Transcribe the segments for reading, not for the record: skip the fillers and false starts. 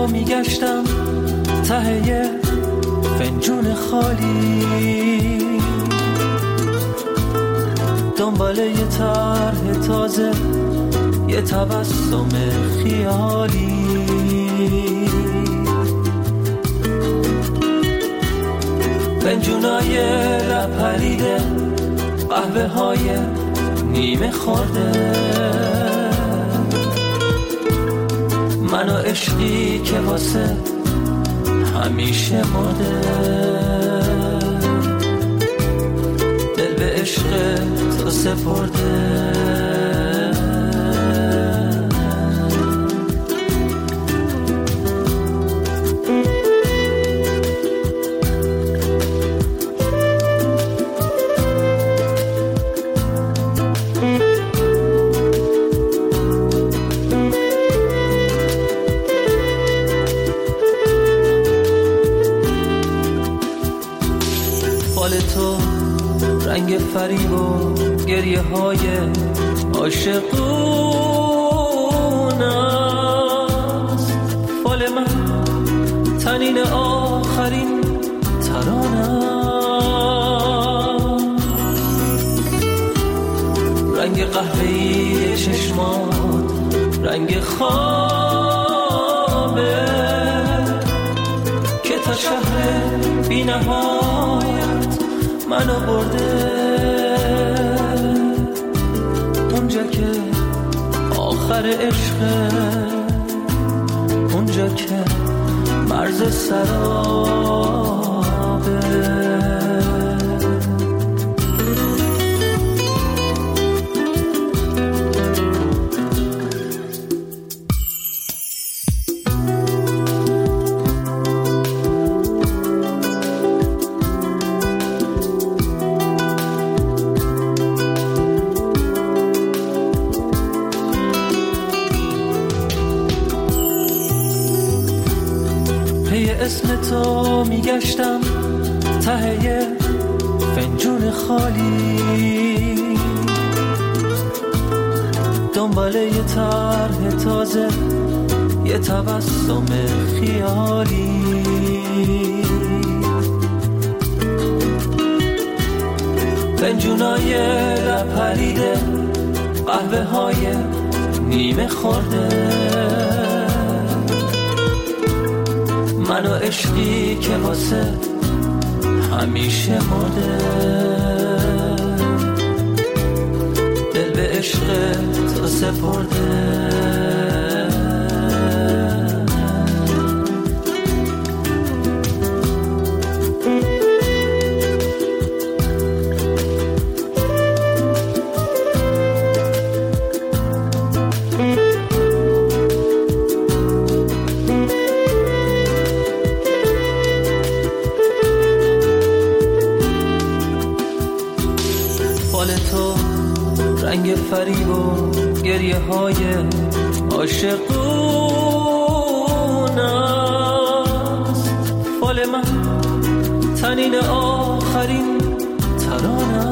میگشتم ته یه فنجون خالی، دنبال یه طرح تازه، یه تبسم خیالی. فنجونای لب پریده، قهوه های نیمه خورده، من و عشقی که واسه همیشه مرده. دل به عشق تو سپرده. تو رنگ فریب و گریه های عاشقون است، فال من تنین آخرین ترانه، رنگ قهوه‌ای چشمات رنگ خوابه که تا شهر بی نهایت منو برده، اونجا که آخر عشقه، اونجا که مرز سرابه. اسم تو میگشتم ته یه فنجون خالی، دنبال یه طرح تازه، یه تبسم خیالی. فنجونای لب پریده، قهوه های نیمه خورده، من و عشقی که واسه همیشه مرده. دل به عشق تو سپرده. رنگ فریب و گریه های عاشقون است، فال من تنین آخرین ترانه،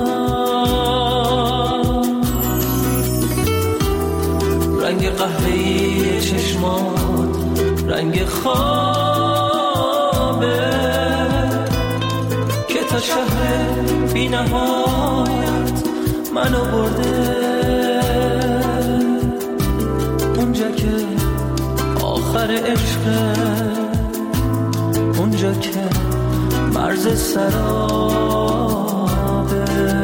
رنگ قهوه‌ای چشمات رنگ خوابه که تا شهر بی نهایت منو برده، اونجا که آخر عشقه، اونجا که مرز سرابه.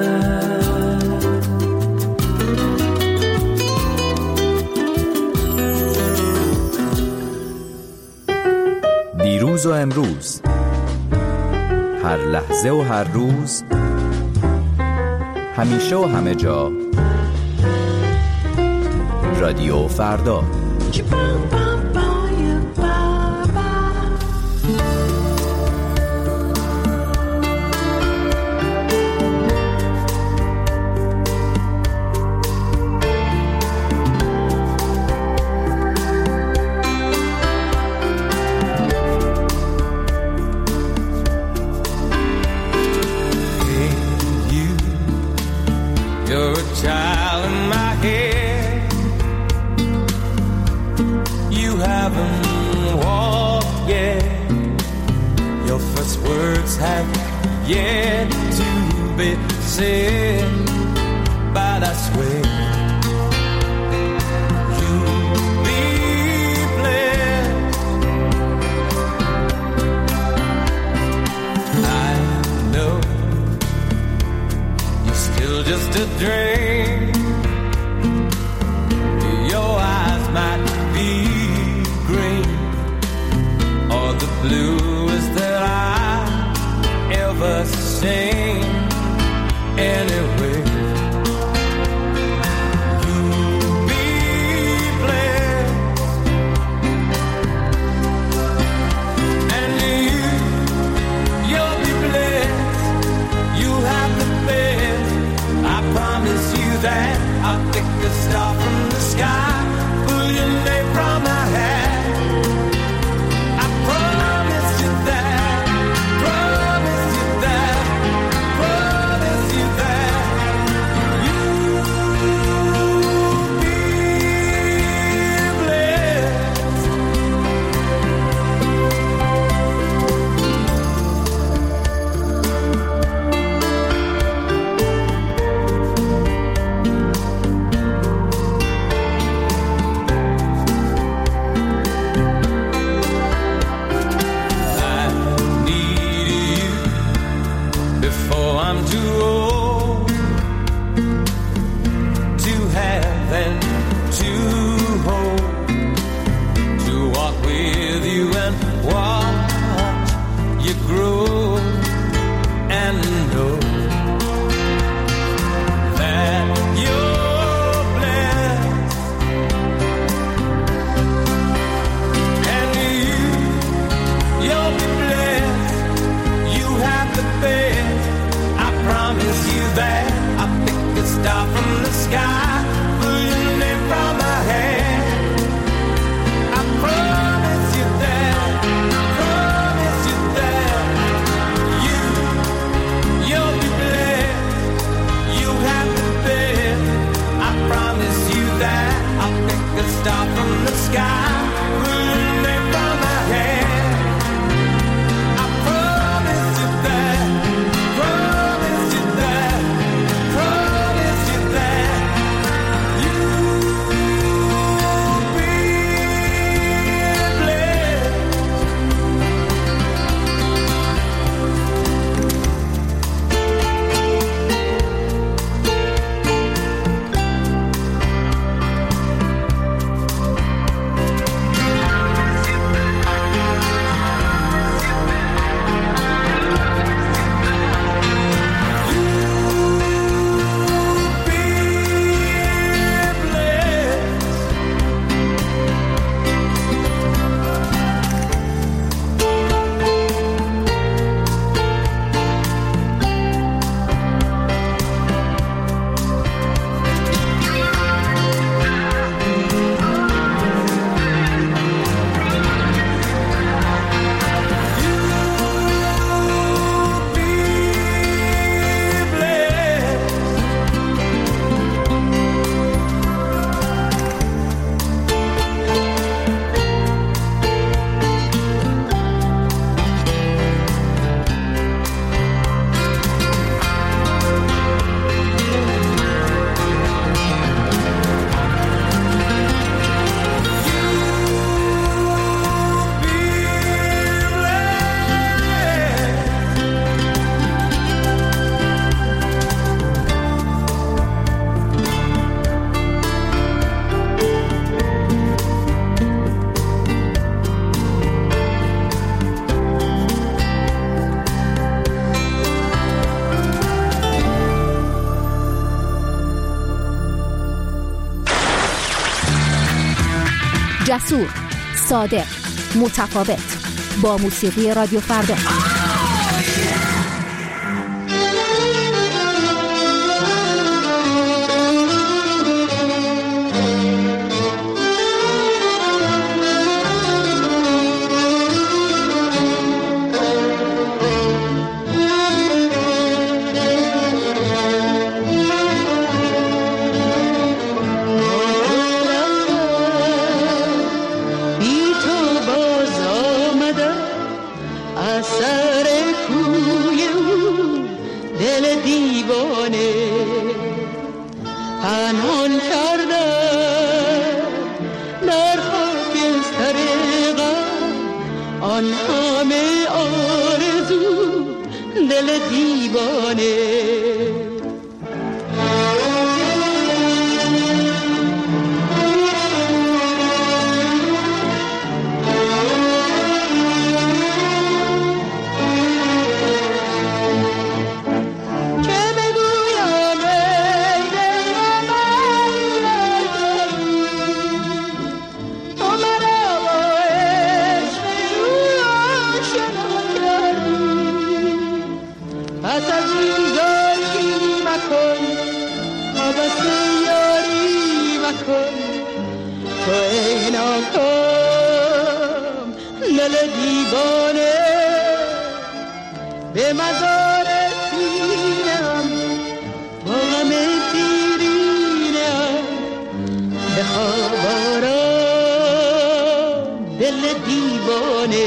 دیروز و امروز، هر لحظه و هر روز، همیشه و همه جا، رادیو فردا. have yet to be said, but I swear you'll be blessed. I know you're still just a dream. Your eyes might be green or the bluest that I've ever seen. Anyway, you'll be blessed, and you'll be blessed. You have the best. I promise you that. I'll pick a star from the sky, pull your name from my hat. I promise you that. Promise you that. Promise you that. You'll be blessed. I need you before I'm too old to have and to hold, to walk with you and watch you grow and know that you're blessed, and you'll be blessed. You have the best. I promise you that. I'll pick a star from the sky, pull your name from my hand. I promise you that. Promise you that. You'll be blessed. You have the best. I promise you that. I'll pick a star from the sky, pull your name from my hand. I promise you that. Promise you that. Promise you that. You'll be blessed. جسور، صادق، متفاوت، با موسیقی رادیو فردا. بی تو باز آمدم اثر دیوانه پنهان کردم در خاکستر غم آن همه آرزو دل دیوانه. تو ای ناکام دل دیوانه به مزار سینم با غم دیرینم بخواب آرام دل دیوانه.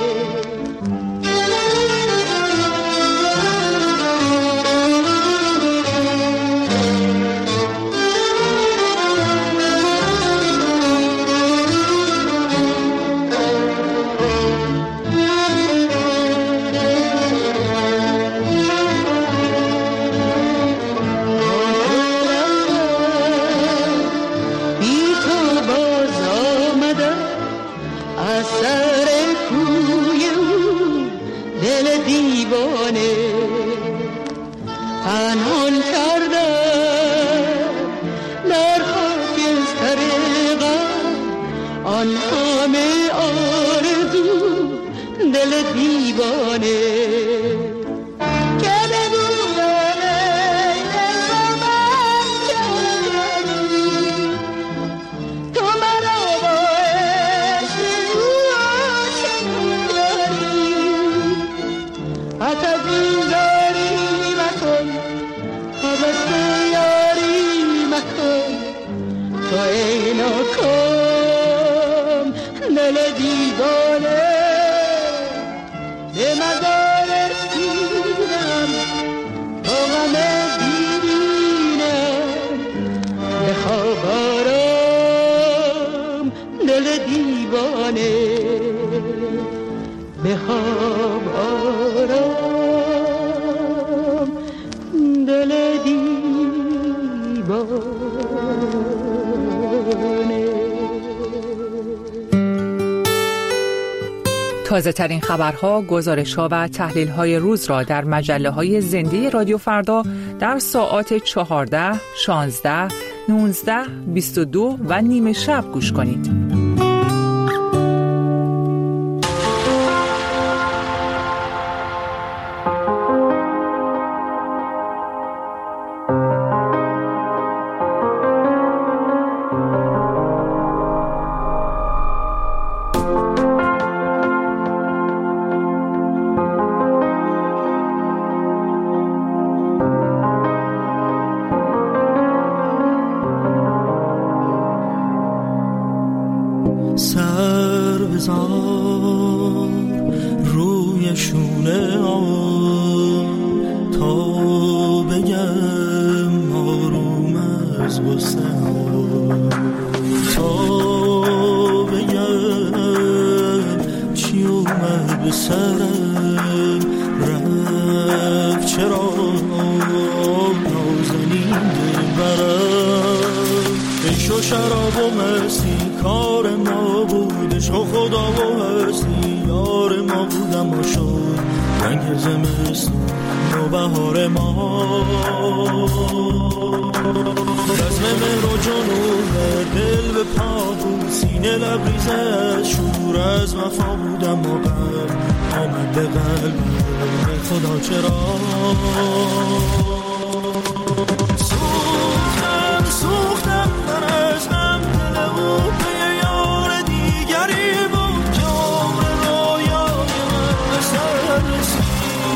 پنهان کردم در خاکستر غم آن همه آرزو دل دیوانه. که بگویم ای دل من کردی تو مرا با عشق او آشنا کردی. پس از این تو ای ناکام دل دیوانه به مزار سینم با غم دیرینم بخواب آرام دل دیوانه بخواب آرام دل دیوانه. تازه ترین خبرها، گزارش‌ها و تحلیل‌های روز را در مجله‌های زنده رادیو فردا در ساعات 14، 16، 19، 22 و نیمه شب گوش کنید. سر بزار روی شونه آن تا بگم آروم از غصه تا بگم چی اومد به سرم رفت چرا نازنین دلبرم عشق و شراب و مستی کار ما بود، عشق و خدا و هستی یار ما بود، اما شد رنگ زمستون و بهار ما. رزم مهر و جنون دل به پا بود، سینه لبریز از شور از وفا بود، اما قلب آمد به قلب خدا چرا سوختم من از هم دل او به یار دیگری بود که عمر رویای من به سر رسید.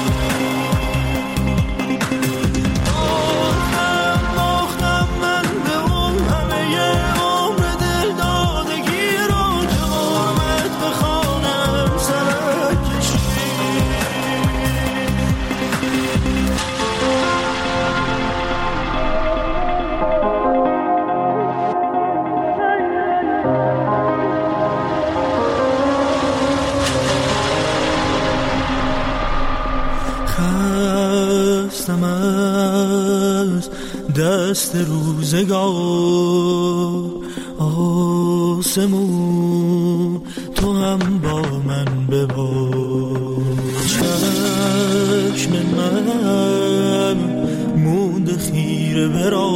باختم من به اون همه عمر دل دادگی رو که غربت به خانم سرک کشید. دستم از دست روزگار، آسمون تو هم با من ببار. چشم من مونده خیره برا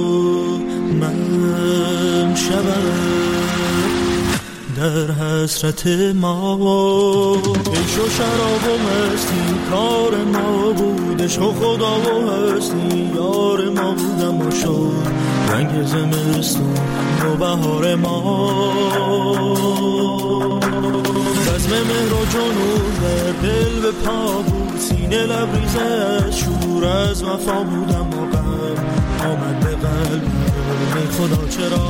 من، شبم در حسرت ما. عشق و شراب و مستی کار ما بود، عشق و خدا و هستی یار ما بودم و شد رنگ زمستون و بهار ما. بزم مهر و جنون در دل به پا بود، سینه لبریز از شور از وفا بودم و غم آمد به قلب خدا چرا.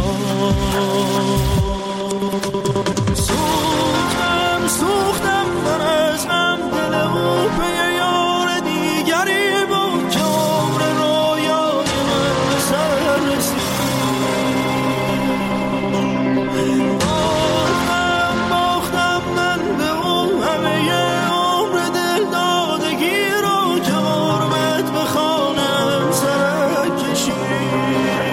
سوختم من از غم، دل او به یار دیگری بود که عمر رویای من به سر رسید. باختم من به اون همه عمر دل دادگی رو که غربت به خانم سرک کشید.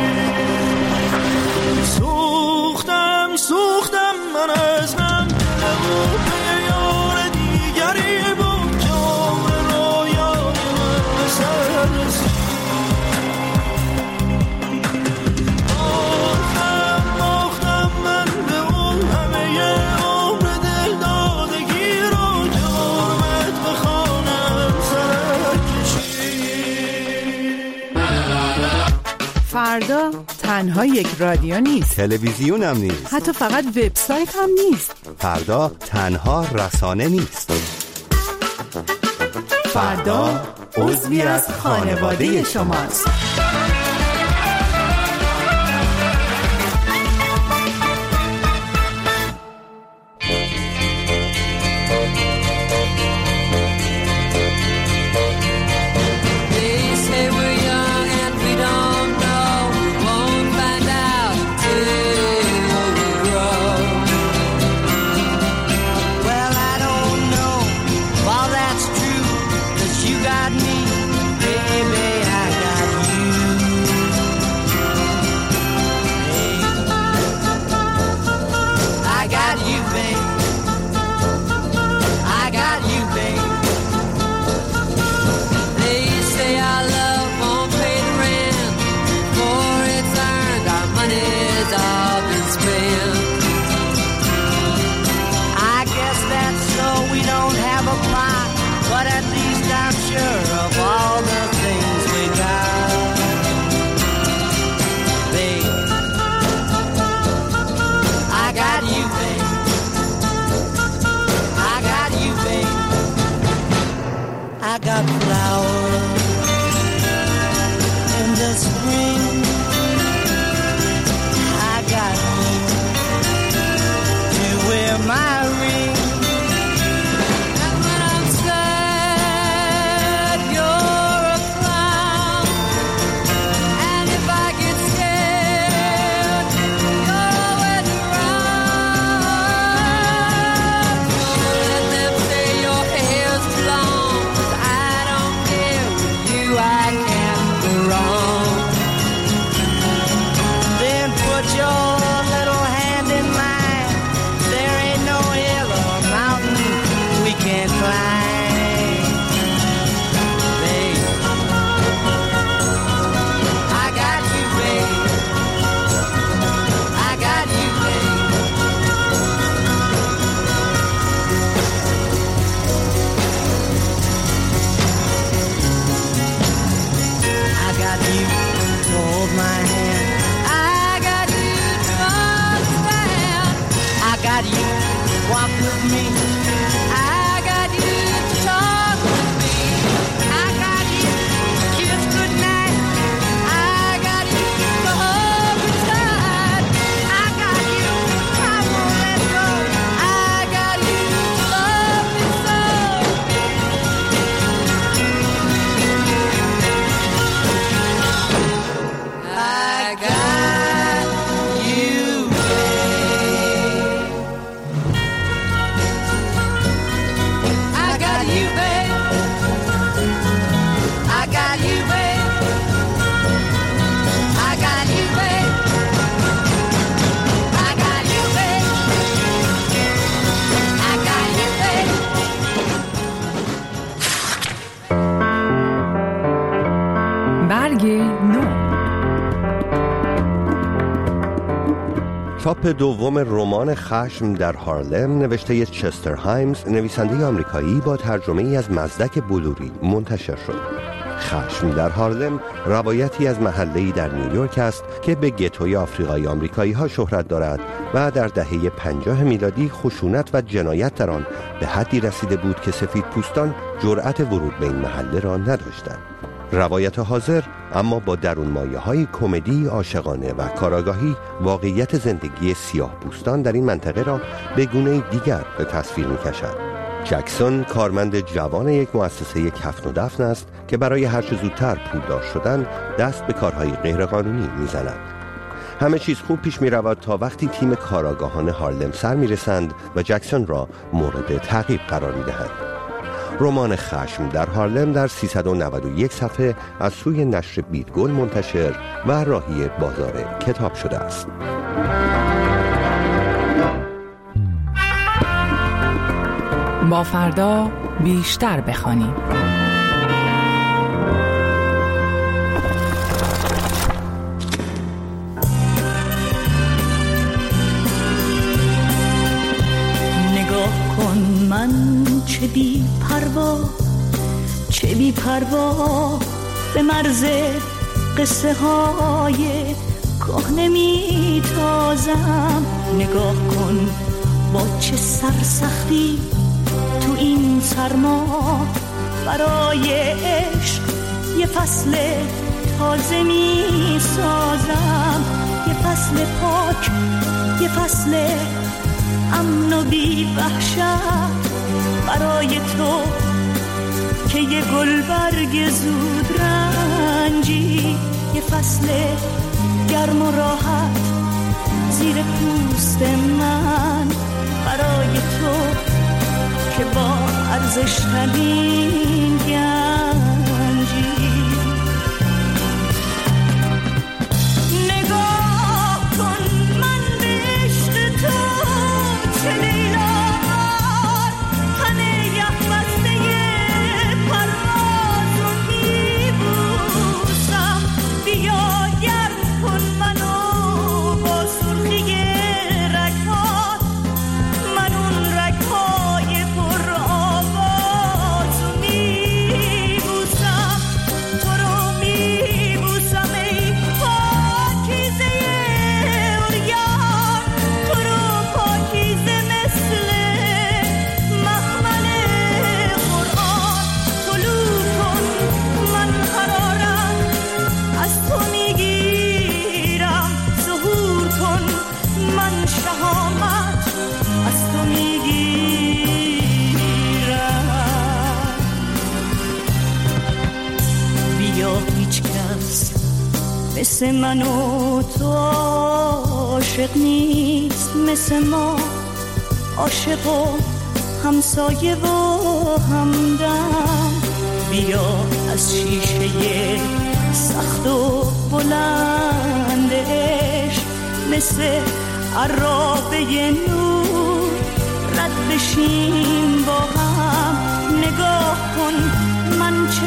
سوختم من از غم، به یار دیگری بود که عمر رویای من به سر رسید. باختم من به اون همه عمر دل دادگی رو که غربت به خانم سر کشید. فردا تنها یک رادیو نیست، تلویزیون هم نیست، حتی فقط وبسایت هم نیست. فردا تنها رسانه نیست. فردا عضوی از خانواده شماست. I got flowers in the spring. I got you to wear my ring. And when I'm sad, you're a clown. And if I get scared, you're always around. Don't let them say your hair's long. I can't go wrong. Then put your little hand in mine. There ain't no hill or mountain we can't climb. Babe, I got you, babe. I got you, babe. I got you to hold my hand. I got you to understand. I got you to walk with me. I got you to talk with me. I got you to kiss goodnight. I got you to hold me tight. I got you, I won't let go. I got you to love me so. I got you, babe. چاپ دوم رمان خشم در هارلم نوشته چستر هایمز، نویسنده آمریکایی، با ترجمه ای از مزدک بلوری منتشر شد. خشم در هارلم روایتی از محله‌ای در نیویورک است که به گتوی آفریقایی آمریکایی ها شهرت دارد و در دهه 50 میلادی خشونت و جنایت در آن به حدی رسیده بود که سفیدپوستان جرأت ورود به این محله را نداشتند. روایت حاضر اما با درونمایه‌های کمدی، عاشقانه و کاراگاهی واقعیت زندگی سیاه‌پوستان در این منطقه را به گونه‌ای دیگر به تصویر می‌کشد. جکسون کارمند جوان یک مؤسسه کفن و دفن است که برای هر چه زودتر پولدار شدن دست به کارهای غیرقانونی می‌زند. همه چیز خوب پیش می‌رود تا وقتی تیم کاراگاهان هارلم سر می‌رسند و جکسون را مورد تعقیب قرار می‌دهند. رمان خشم در هارلم در 391 صفحه از سوی نشر بیدگل منتشر و راهی بازار کتاب شده است. با فردا بیشتر بخوانیم. نگاه کن من چه بی پروا به مرز قصه های کهنه می تازم. نگاه کن با چه سرسختی تو این سرما برای عشق یه فصل تازه می سازم. یه فصل پاک، یه فصل امن و بی وحشت برای تو که یه گل برگ زود رنجی. یه فصل گرم و راحت زیر پوست من برای تو که با ارزش ترین گنجی. نگاه کن من به عشق تو چه لیلان تنه یخ بسته پرواز رو میبوسم. بیا گرم کن منو با سرخی رگهات، من اون رگهای پر آواز رو میبوسم. تو رو میبوسم ای پاکیزه عریان، تو رو پاکیزه مثل مخمل قرآن. طلوع کن من قرارم از تو میگیرم، ظهور کن من شهامت از تو میگیرم. بیا هیچ کس مثل من و تو عاشق نیست، مثل ما عاشق و همسایه و همدم. بیا از شیشه سخت و بلند عشق مثل عرابه نور رد بشیم با هم. نگاه کن من چه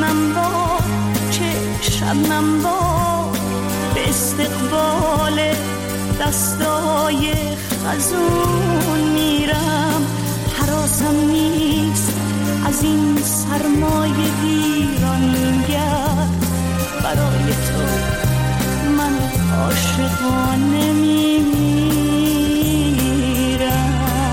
شبنم با به استقبال دستای خزون میرم. حراسم نیست از این سرمای ویرانگر، برای تو من عاشقانه میمیرم.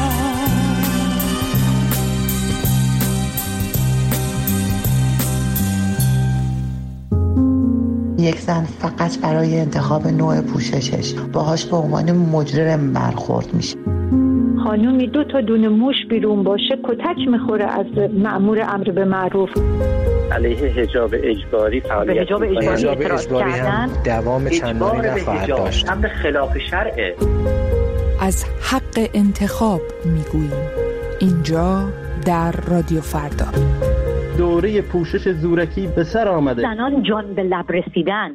یک زن فقط برای انتخاب نوع پوششش باهاش به عنوان مجرم برخورد میشه. خانومی 2 تا دونه موش بیرون باشه کتک میخوره از مأمور امر به معروف. علیه حجاب اجباری فعالیت حجاب اجباری هم دوام چندانی نخواهد داشت. امر خلاف شرعه. از حق انتخاب میگوییم اینجا در رادیو فردا. دوره پوشش زورکی به سر آمده. زنان جان به لب رسیدن.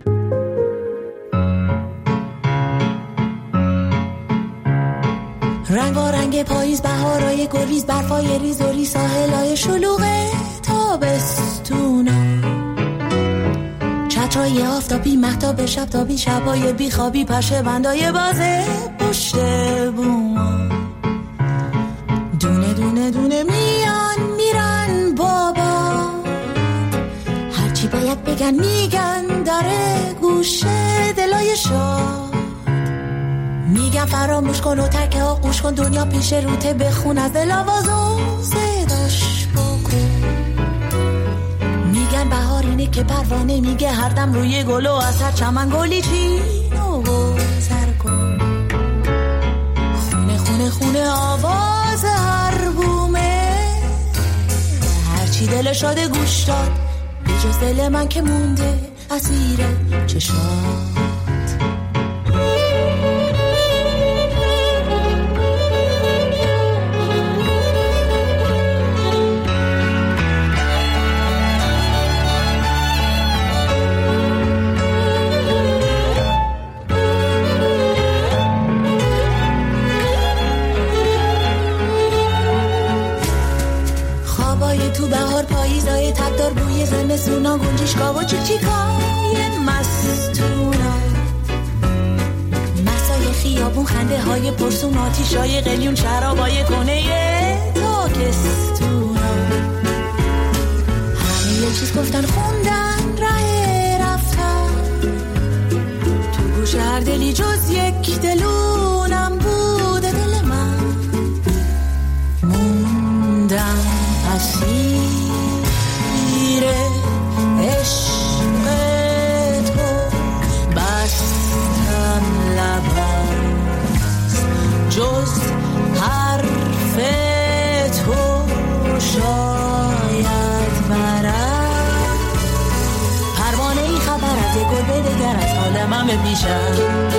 رنگ و رنگ پاییز، بهارای گریز، برفای ریز و ریز، ساحلای شلوغ تابستونا، چتر چشای آفتابی مهتاب شب تابی شبای بیخوابی پشه بندای بازه پشت بوما دونه دونه دونه میان میرن بابا هرچی باید بگن میگن داره گوشه دلای شاد میگن فراموش کن و ترک آغوش کن دنیا پیش روته بخون از دل آوازو صداش بکن میگن بهار اینه که پروانه میگه هر دم روی گل و از هر چمن گلی چینو گذر کن خونه خونه خونه آواز هر بومه هرچی دل شاده گوش داد به جز دل من که مونده اسیر چشات تو بهار پاییزای تبدار بوی زمستونا گنجشگاه و چیکای مستونا مسای خیابون خنده های پرسون آتیشای قلیون شرابای کنه تاکستونا همه یه چیز گفتن خوندن ره رفتن تو گوش هر دلی جز یک دلونم بوده دل من موندم اسیر عشق تو بستم لبست جز حرف تو شاید برد پروانه ای خبر از گل بدگر از حال من بپیشد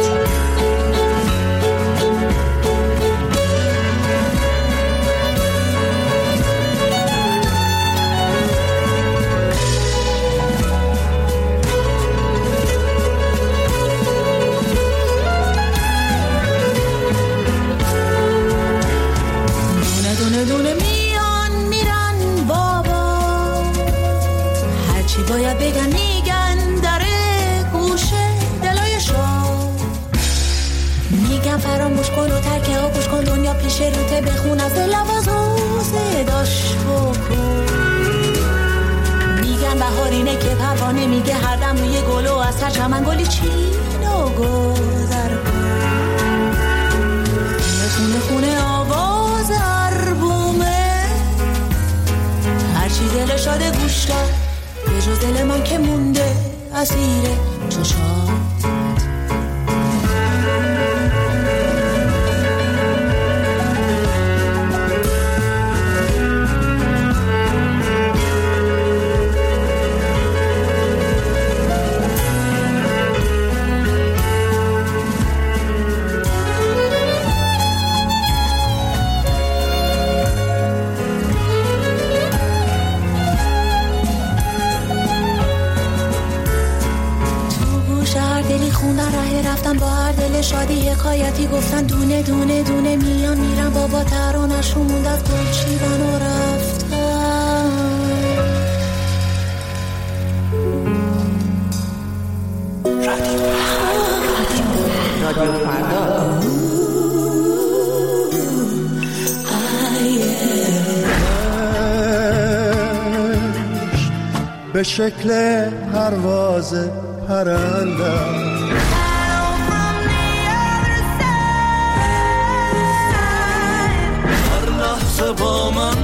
دونه دونه میان میرن بابا هرچی باید بگن میگن داره گوشه دلای شاد میگن فراموش کن و ترک آغوش کن دنیا پیش روته بخون از دل آوازو صداش بکن میگن بهار اینه که پروانه میگه هر دم روی گل و از هر چمن گلی چینو گذر کن خونه خونه آواز هرچی دل شاده گوش داد به جز دل من که مونده اسیر چشات رفتن با هر دل شادی حکایتی گفتن دونه دونه دونه میان میرن بابا ترانه‌شون موند از گل چیدن و رفتن رادیو فردا به شکل پرواز پرنده با من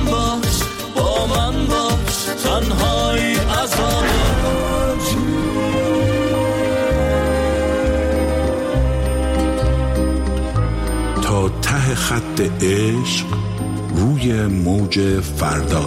باش تنهایی عذاب تا ته خط عشق روی موج فردا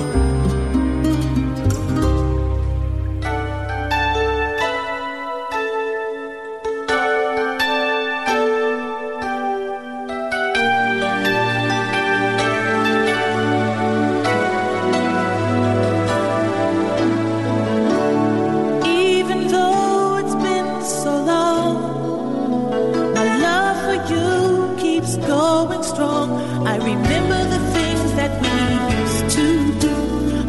I remember the things that we used to do.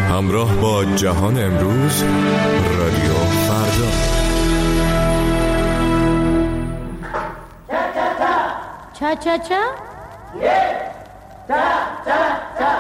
همراه با جهان امروز، رادیو فردا. چا چا چا؟ تا تا تا.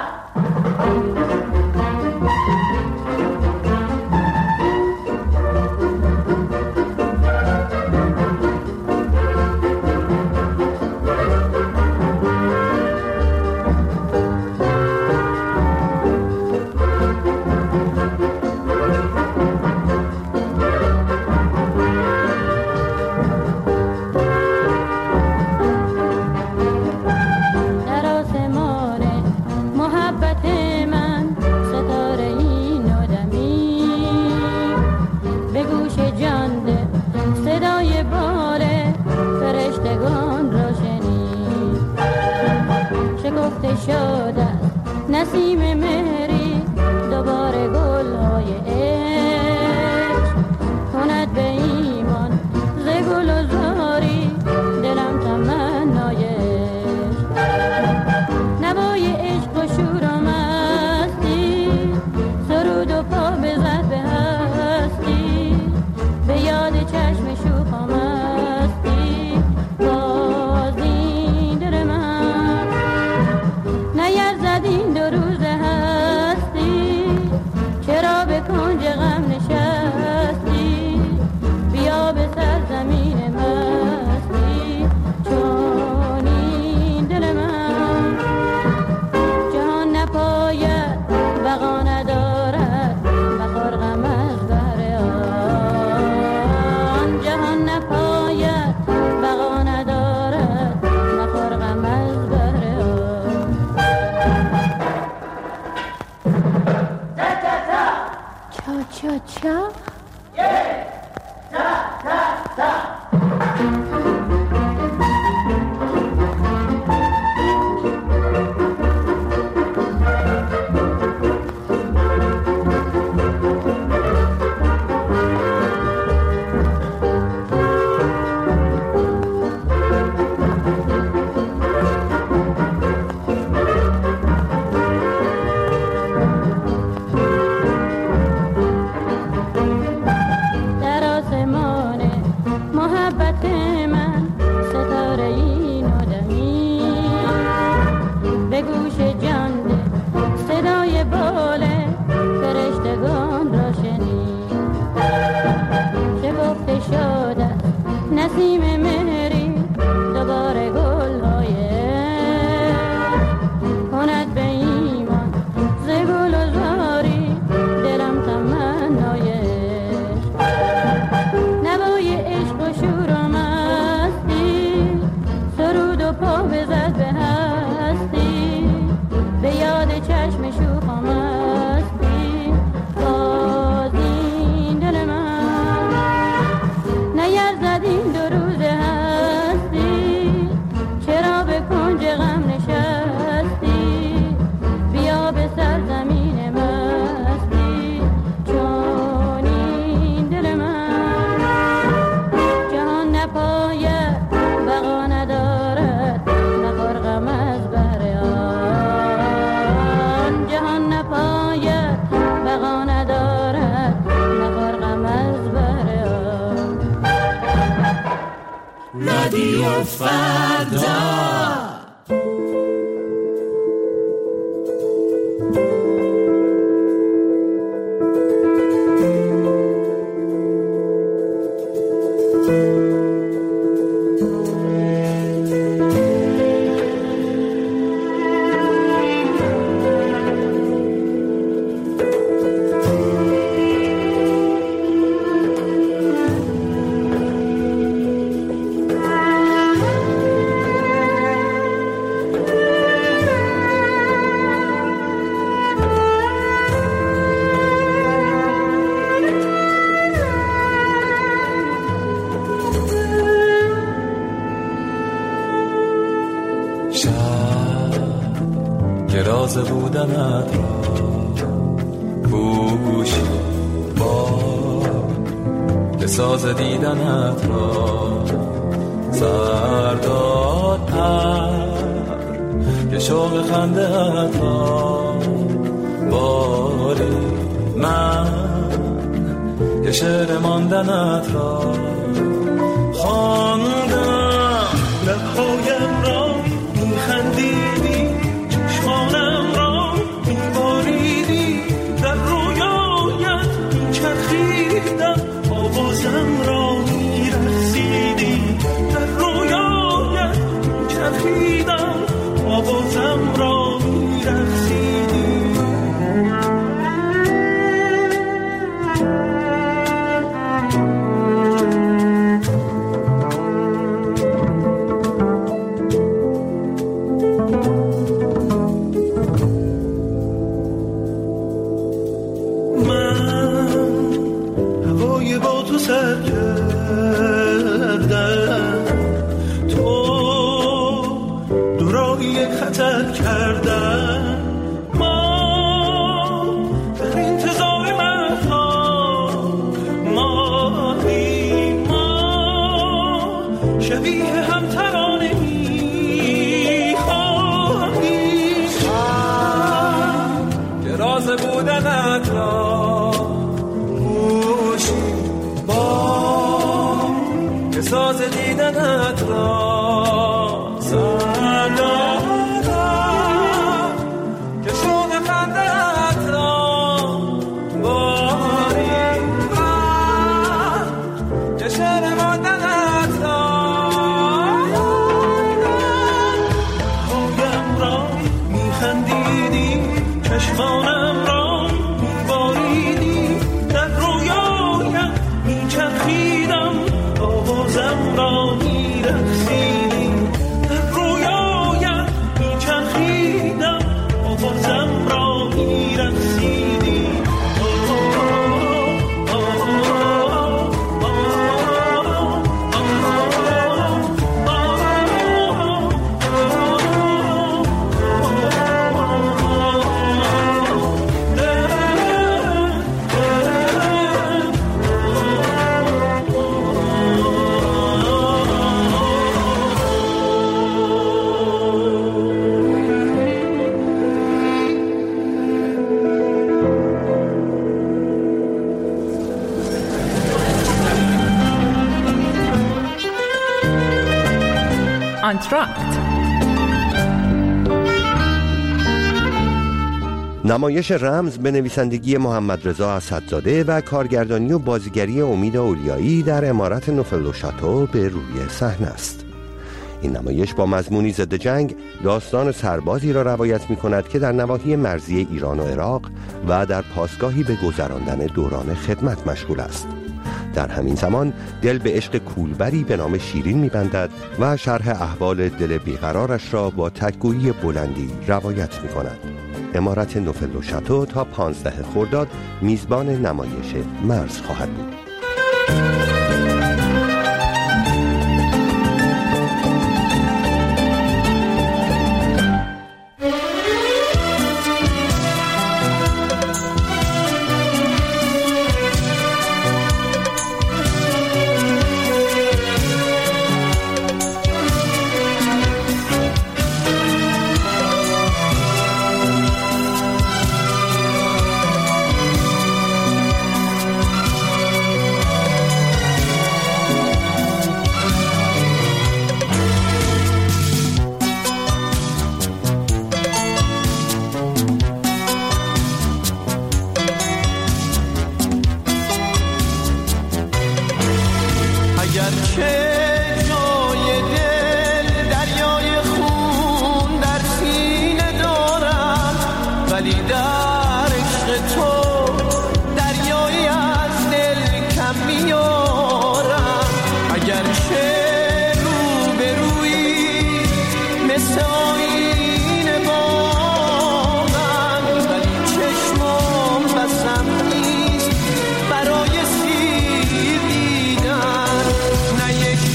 نسیم مهری دوباره گل‌های عشق کند به ایمان ز گل و زاری دلم تمنای عشق نوای عشق و شور و مستی سرود و پا بزد به هستی به یاد چشم شوخ و مستی باز این دل من نیرزد این دو روز هستی چرا به کنج غم نشستی بیا به سرزمین مستی چون این دل من جهان نپاید بقا ندارد بخور غم از بهر آن جهان نپاید بقا ندارد بخور غم از بهر آن چا چا چا نسیم مهری دوباره گل‌های کند به ایمان ز گل و زاری دلم تمنای نوای عشق و شور و مستی سرود و پا بزد به هستی به یاد چشم شوخ و مستی باز این دل من نیرزد این دو روز هستی چرا به کنج غم نشستی بیا به سرزمین مستی چون این دل من جهان نپاید بقا ندارد مخور غم از بهر آن جهان نپاید بقا ندارد مخور غم از بهر آن رادیو فردا راز بودنت را پوشی به ساز دیدنت را سرداد پر که شوق خنده‌ات را باری شعر ماندنت را خواندم، لبهایم را میخندیدی، چشمانم را میباریدی، در رویایت میچرخیدم، آوازم را میرقصیدی، در رویایت میچرخیدم، آوازم را میرقصیدی. نمایش رمز به نویسندگی محمد رضا اسدزاده و کارگردانی و بازیگری امید اولیایی در عمارت نوفل شاتو به روی صحنه است. این نمایش با مضمونی ضد جنگ داستان سربازی را روایت می کند که در نواحی مرزی ایران و عراق و در پاسگاهی به گذراندن دوران خدمت مشغول است. در همین زمان دل به عشق کولبری به نام شیرین می‌بندد و شرح احوال دل بیقرارش را با تک‌گویی بلندی روایت می‌کند. عمارت نوفل شاتو تا 15 خرداد میزبان نمایش مرز خواهد بود. برای سیر دیدن نه یک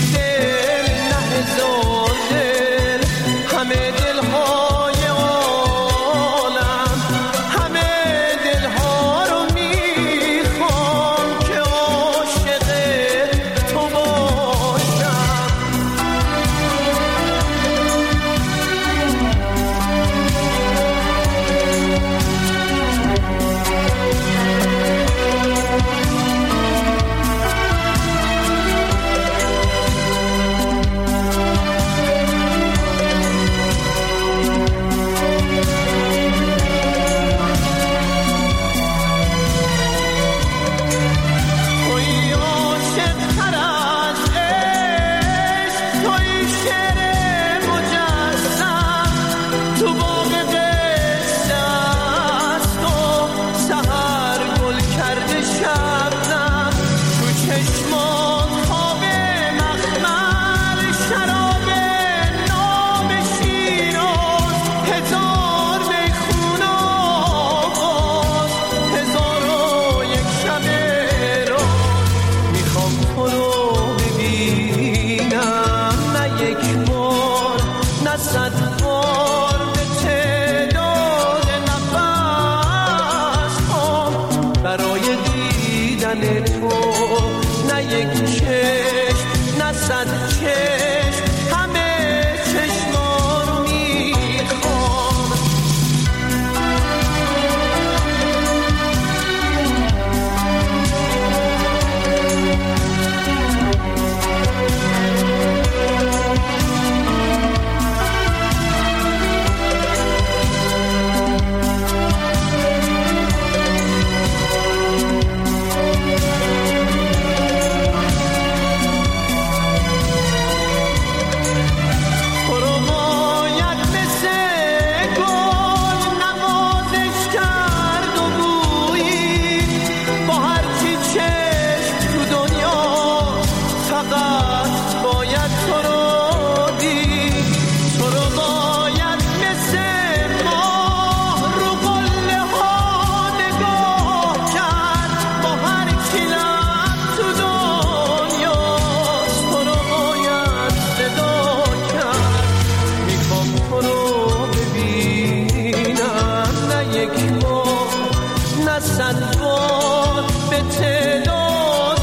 صد بار به تعداد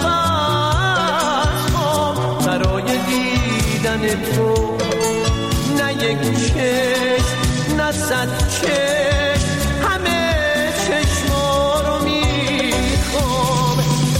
نفس‌هام برای دیدن تو، نه یک چشم نه صد چشم، همه چشما رو میخوام.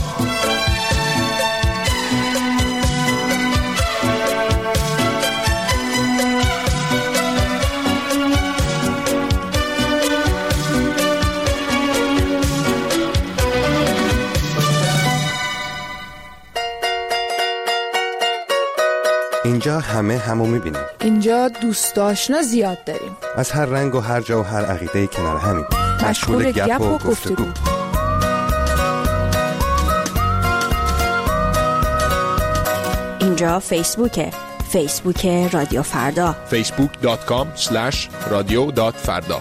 اینجا همه همو میبینیم. اینجا دوست آشنا زیاد داریم. از هر رنگ و هر جا و هر عقیده کنار همین. مشغول گپ و گفتگو. اینجا فیسبوکه. فیسبوک رادیو فردا. facebook.com/radio.farda.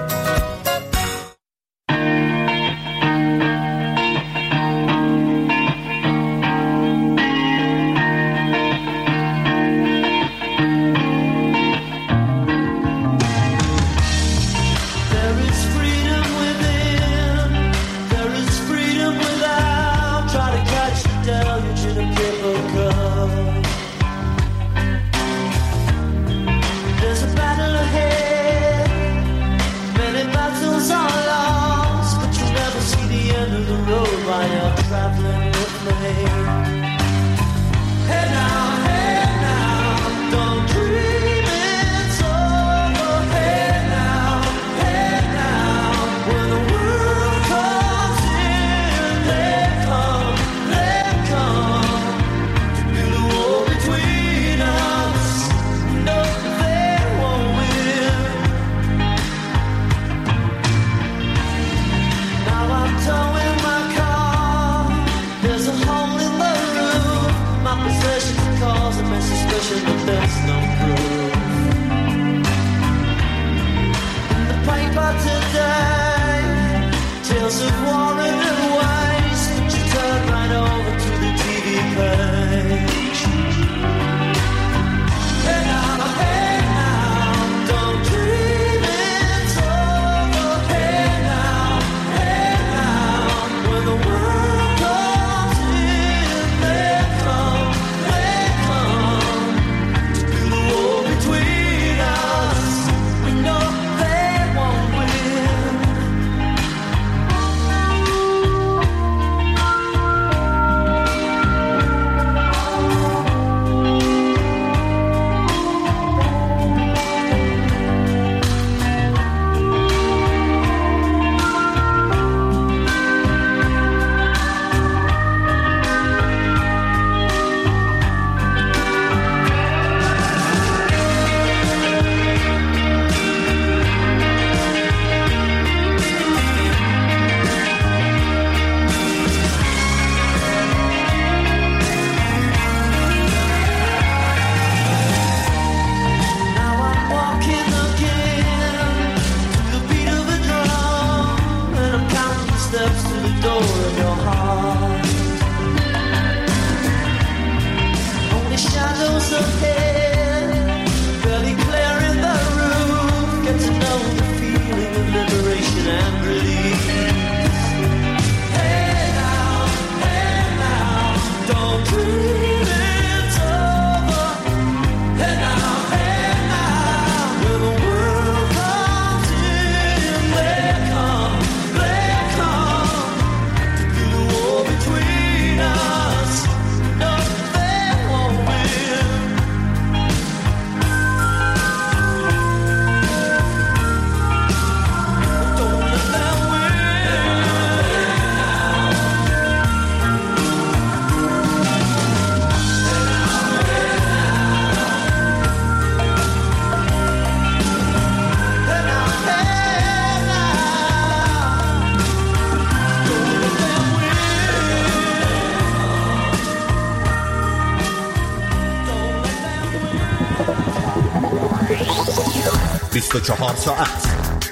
چهار ساعت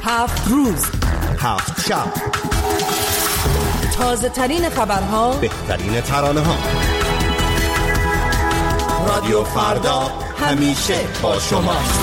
7 روز 7 شب تازه ترین خبرها، بهترین ترانه ها. رادیو فردا همیشه با شماست.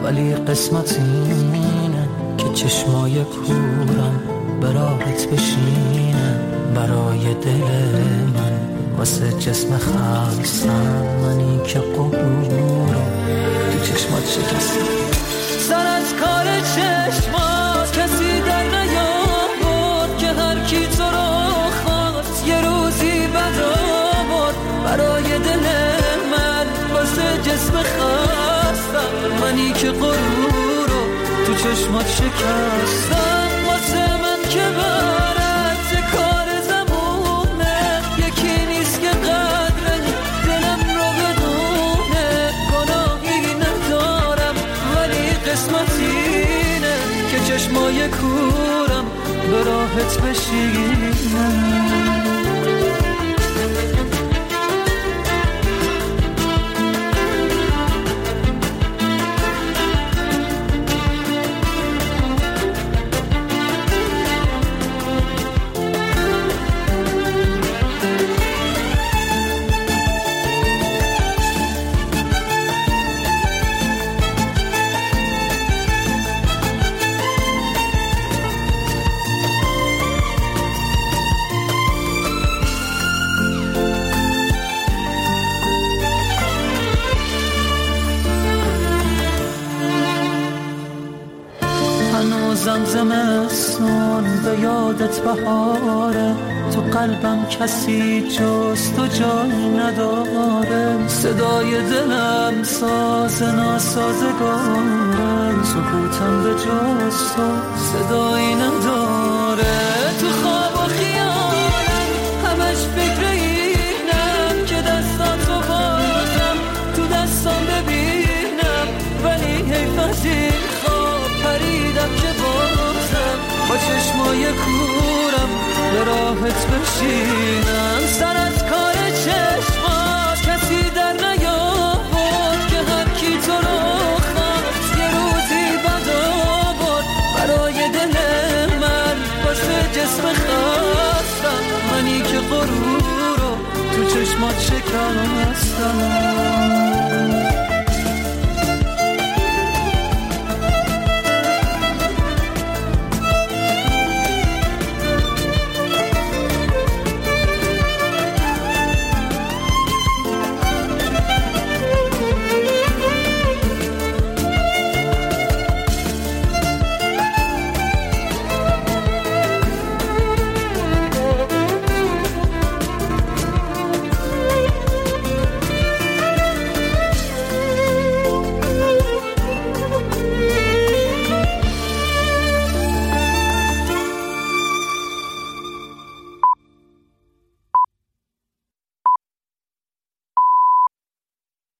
ولی قسمت اینه که چشمای کورم به راحت بشینه برای دل من، واسه جسم خستم منی که قبور رو تو چشمات شکستم. سر از کار چشمات کسی در نیاورد که هر کی تو رو خواست یه روزی بد آورد برای دل من، واسه جسم خستم منی که غرور رو تو چشمات شکستم. واسه من که برعکس کار زمونه یکی نیست که قدر دلم رو بدونه، گناهی ندارم ولی قسمت اینه که چشمای کورم به راحت بشینه. زمستون به یادت بهاره، تو قلبم کسی جز تو جای نداره، صدای دلم ساز ناسازگاره، سکوتم به جز تو صدایی نداره. تو خواب و خیالم همش فکر اینم که دستاتو بازم تو دستام ببینم، ولی حیف از این خواب پریدم که با چشمای کورم به راحت بشینم. سر از کار چشمات کسی در نیاورد که هر کی تو رو خواست یه روزی بد آورد برای دل من، واسه جسم خستم منی که غرور رو تو چشمات شکستم.